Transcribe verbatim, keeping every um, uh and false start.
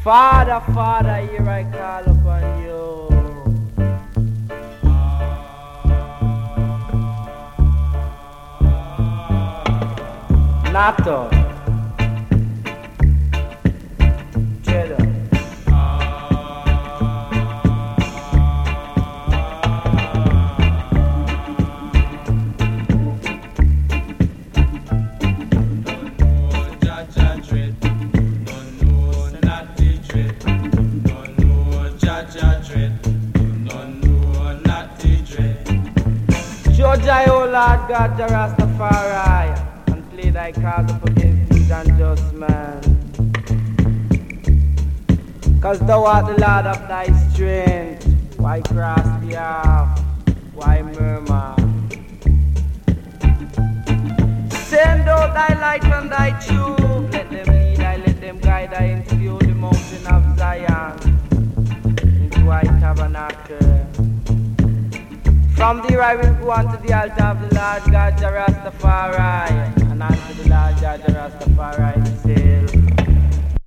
Father, Father, here I call upon you. Nato. Cheddar. Jai, O Lord God, Jah Rastafari, and play thy cause up against these unjust man. Cause thou art the Lord of thy strength. Why cross the earth? Why murmur? Send out thy light and thy truth. Let them lead I, let them guide I into the holy mountain of Zion, into thy tabernacle. From there I will go unto the altar of the Lord God Jah Rastafari, and unto the Lord God Jah Rastafari himself.